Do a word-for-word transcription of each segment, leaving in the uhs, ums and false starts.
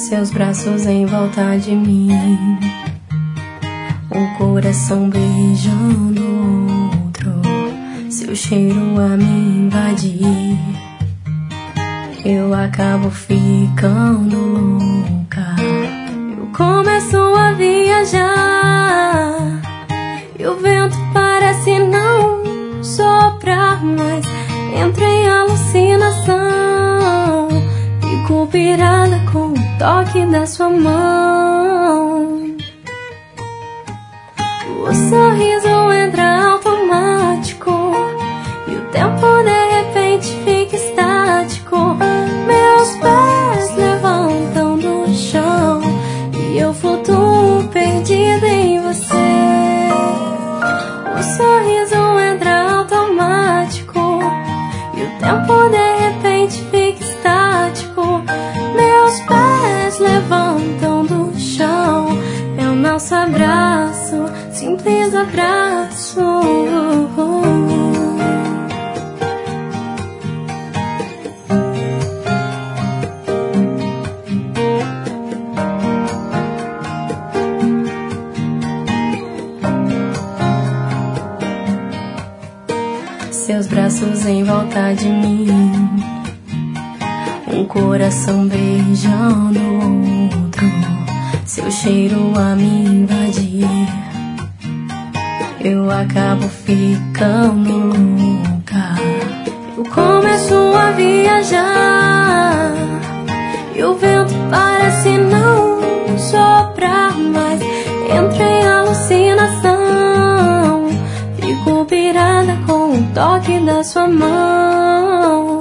Seus braços em volta de mim, um coração beijando outro, seu cheiro a me invadir. Eu acabo ficando louca, eu começo a viajar, e o vento parece não soprar mais. Entro em alucinação, fico pirada com o toque da sua mão. O sorriso entra automático, e o tempo de repente fica estático. Meus pés levantam do chão, e eu flutuo perdida em você. O sorriso entra automático, e o tempo de repente fica estático. Meus pés levantam do chão, é o nosso abraço, simples abraço. Seus braços em volta de mim, um coração beijando outro, seu cheiro a me invadir. Eu acabo ficando louca, eu começo a viajar, e o vento parece não soprar mais. Entro em alucinação, fico pirada com o toque da sua mão.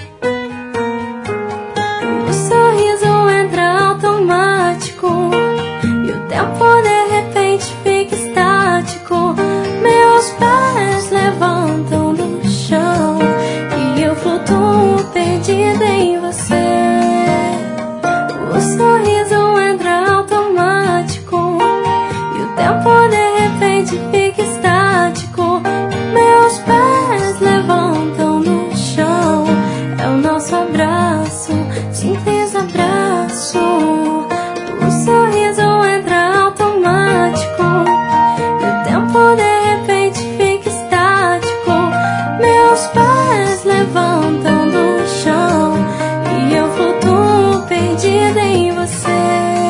O sorriso entra automático, e o tempo de repente fica estático. Meus pés levantam do chão, e eu flutuo perdida em você. O sorriso entra automático, e o tempo de repente fica estático. Meus pés levantam do chão, é o nosso abraço, simples abraço. O sorriso entra automático, e o tempo de repente fica estático. Meus pés levantam do chão, e eu flutuo perdida em você.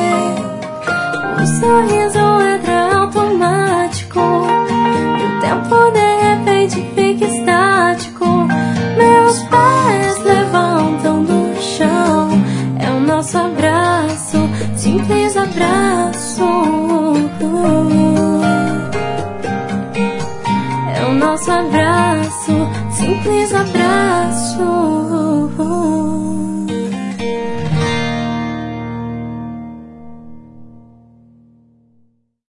O sorriso entra automático, e o tempo de repente fica estático. Meus pés levantam do chão, é o nosso abraço, simples abraço. É o nosso abraço, simples abraço.